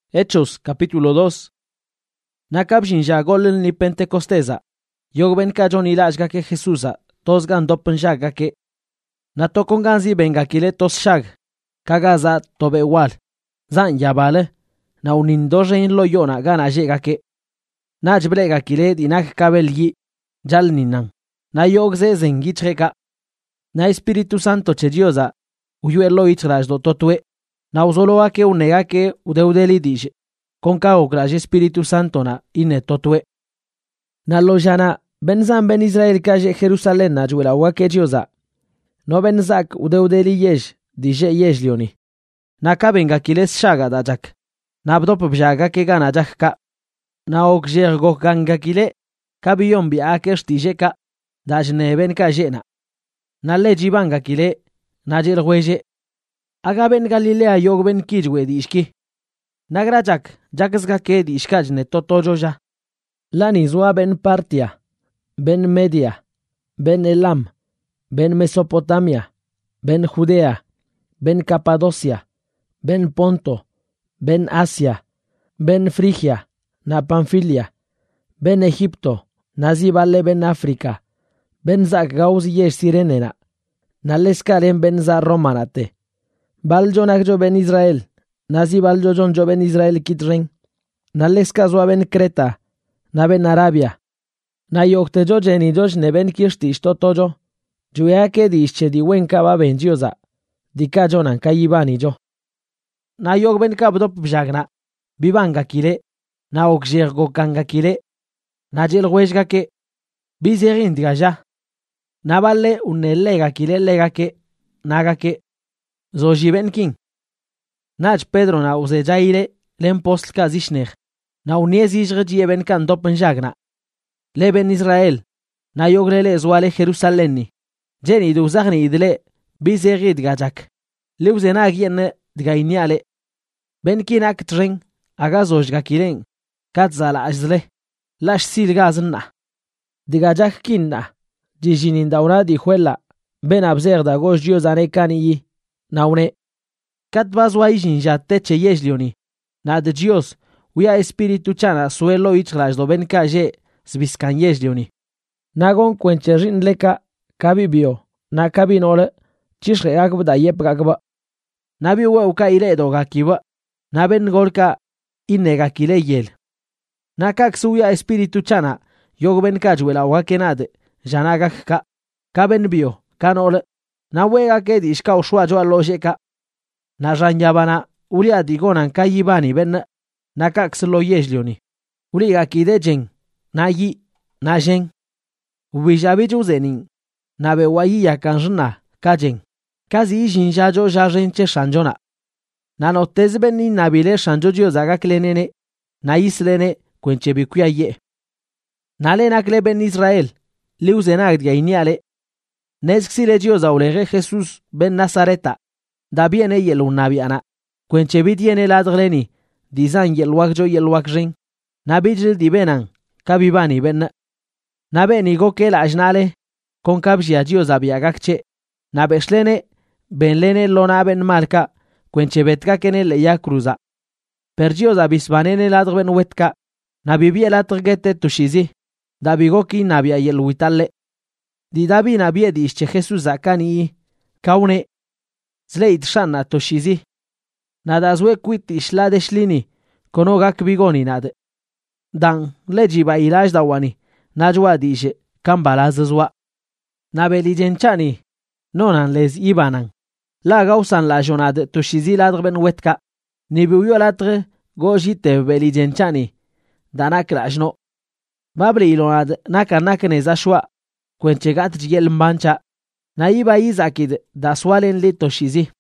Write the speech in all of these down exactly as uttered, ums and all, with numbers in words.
Hechos capítulo dos. Nakabshin jagol ni Pentecostesa. Yogben kajon ilashga ke Jesusa. Tos gan dopen jaga ke. Natokonganzi benga kile tos shag. Kagaza tobe wal. Zan yabale. Na unindojen lo yona gana jega ke. Najblega kile dinak kabel yi. Jal ninan. Na yogze zengi treka. Na Espiritu Santo che Diosa. Uyuelo itraj do totue. Na uzoloa ke unega ke udeudeli dije. Konka okraj Espiritu Santo na ine totue. Na lojana benzan ben Israel kaje Jerusalem na juela wake Diosa. No benzak udeudeli yej dije yej lioni. Na kabenga kiles shaga da jak. Na bdop bjaga ke gana jak ka. Na okjer gok ganga kile. Kabiyon bi akesh dije ka. Dajne ben ka jena. Na leji banga kile. Na jel weje. Aga ben Galilea yog ben kijwe di ishki. Nagra jak, jakzga ke di ishkajne totojoja. Lani zua ben Partia, ben Media, ben Elam, ben Mesopotamia, ben Judea, ben Capadocia, ben Ponto, ben Asia, ben Frigia, na Pamfilia, ben Egipto, na zibale ben Africa, ben zak gauzi yesh sirenena, na leskaren ben za romanate. Baljo nakjo ben Israel, nazi baljo jonjo ben Israel kitren, na leskazo ben Creta, na ben Arabia, na yokte jo jeni joj ne ben kirsti ishto tojo, juya ke di ishche di wenka ba ben jioza, di ka jonan ka yibani jo. Na yok ben kabdop bjagna, bibanga kile, na okjer gokanga kile, na jel wejga ke, bizerin digaja, na balle unnelega kile lega ke, naga ke, Zoji ben king. Naj Pedro na uze jaire len postka zishner. Na uniezi jrji ben kan dopen jagna. Le ben Israel. Na yoglele zwale Jerusalemni. Jeni du zagni idle bizerid gajak. Le uze na gien dgainiale. Ben kinak tren aga zojga kiren. Katzala ajzle. Lash sil gazna. Digajak kinna. Jijinin daura di huela. Ben abzer da goj diozane kani naune. Kat bazwa ijin jate che yejlioni. Na de Dios, uia Espiritu chana suelo itraj do ben kaje zbiskan yejlioni. Nagon kwencherin leka kabibio, na kabinole, chishre agba yep gagba. Nabi we uka ile do gakiba, na ben golka inega kile yel. Na kak suya Espiritu chana, yog ben kajwela wakenade, janagak ka, kaben bio, kanole. Na wega ke di ishka ushwa jo alojeka. Na ranjabana ulia digonan kayibani ben na kakslo yejlioni. Uliga kide jen na yi na jen. Ubijabi juzenin na be wayi yakanjna kajen. Kazi ijin jajo jajen che shanjona. Na no tezbeni nabile shanjo jio zaga klenene na islene kwenche bikuya ye. Na le nakle ben Israel liuzena gdiainiale. Nesxile Dios aulege Jesús ben Nazareta. Da viene y el unabiana. Quenchebi tiene la adgleni. Dizan y el wakjo y el wakjen. Nabijil di benan. Kabibani ben. Nabeni go ke la ajnale. Con kabjia Dios abiagakche. Nabeshlene. Benlene lona ben marca. Quenchebetka kene le ya cruza. Per Dios abisbanene la adgben wetka. Nabibia la trgete tushizi. Dabigoki nabia y el witalle. Di dabi na bie di ische Jesus zakani kaune zleit shanna toshizi nada zwe kwit ishla de shlini kono gak bigoni nad dan leji ba ilaj dawani najwa dije kambala zwa na belijenchani nonan lez ibanan la gausan la jonad toshizi ladrben wetka ni biyo latre gojite belijenchani danak rajno mabri ilonad naka nakne zashwa Kwenchegat jgel mancha. Na iba izakid da swalen li toshizi.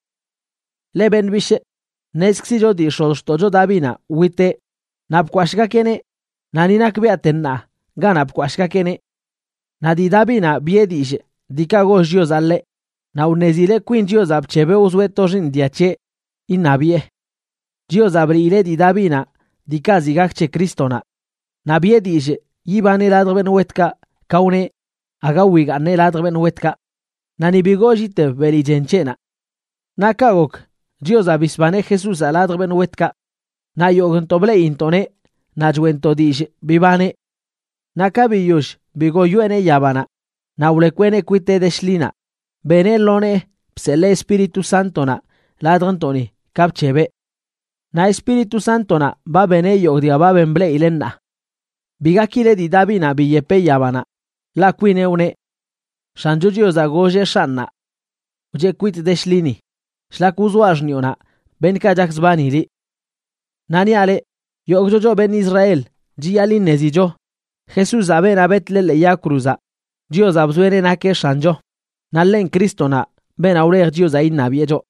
Leben bishe. Nesxijo di sholstojo dabina wite. Napkwashka kene. Naninak beatenna. Ganapkwashka kene. Na di dabina biedije. Dika gosh jiozalle. Na unezile quin jiozab chebe uzwe tojin diache. Inabie. Jiozabrile di dabina. Dika zigakche kristona. Na biedije. Ibane ladrben wetka. Kaune. Agawig ane ladrben wetka. Nani bigojite belijenchena. Nakagok, Dios abisbane Jesus aladrben wetka. Na yogunto ble intone, na jwento dish bibane. Na kabiyush bigoyuene yabana, na ulekwene kuite deshlina. Bene lone psele Espíritu Santo na ladrantoni kapchebe. Na Espíritu Santo na ba bene yogdia ba benble ilenna. Bigakile di dabina biyepe yabana. La quine une. Shanjujioza goje shanna. Uje kuit deshlini. Shlakuzwajniona ben kajaksbanili. Naniale yogjojo ben Israel. Jialin nezijo. Jesús aben abetlele ya cruza. Dios abzuene na ke shanjo. Nallen Cristo na ben aurer Dios a inna viejo.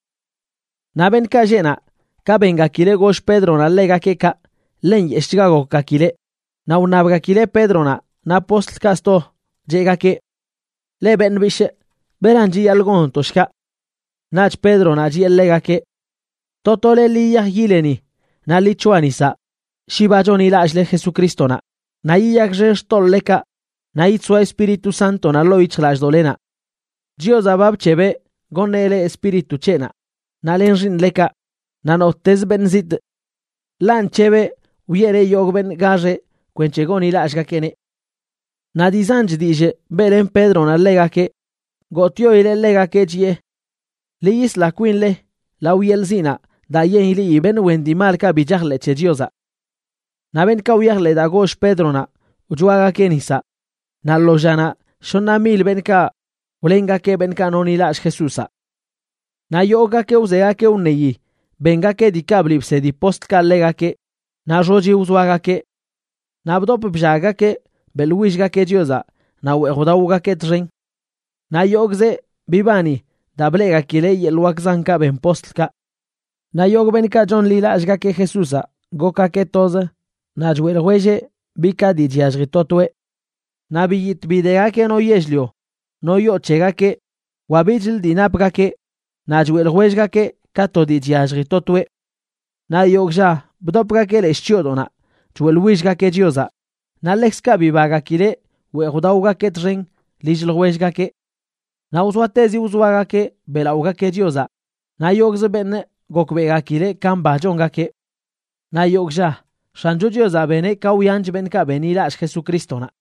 Na ben kajena. Ka benga kile gosh Pedro na lega ke ka. Len yeshgago kakile. Na unabga kile Pedro na na post kasto. Llega que. Le ben bishe. Beranji algon toshka. Nach Pedro na ji lega que. Totole liya yileni. Na lichuanisa. Shibajoni la asle Jesucristo na. Na iyak restol leka. Na itzua Espíritu Santo na loich las dolena. Dios abab chebe. Gonele Espíritu chena. Na lenjin leka. Na notes benzit. Lan chebe. Uyere yogben gaje. Quenchegoni la ashgakene. Na dizanj dije. Belen Pedro na lega que. Gotio ile lega que jie. Li isla quinle. La uyelzina. Da yen li ben wendi malka bijagle che diosa. Na ben kauyarle da gosh Pedro na. Ujuaga kenisa. Na lojana. Shona mil ben ka. Ulenga ke ben ka nonilash Jesusa. Na yoga ke uzega ke uneyi. Benga ke di kablipse di post ka lega ke. Na roji uzuaga ke. Na bdop bjaga ke. Beluishga ke diosa. Na uerodauga ke tren. Na yogze bibani. Da blega kile yelwakzanka ben postka. Na yog ben ka John lila ashga ke Jesusa. Goka ke toza. Na jwelweje bika di jiajritotwe. Na biyit bidega ke no yeshlio. No yo chega ke. Wabijil dinapga ke. Na jwelwejga ke kato di jiajritotwe. Na yogja bdopga ke leschiodona. Jwelwishga ke diosa. Na lexka bibaga kile. Werodauga ke tren. Lijlwejga ke. Na uzwatezi uzwaga ke. Belauga ke diosa. Na yogze ben gokbega kile kambajonga ke. Na yogja. Shanjo diosa bene kauyanj ben ka benila Jesucristo na.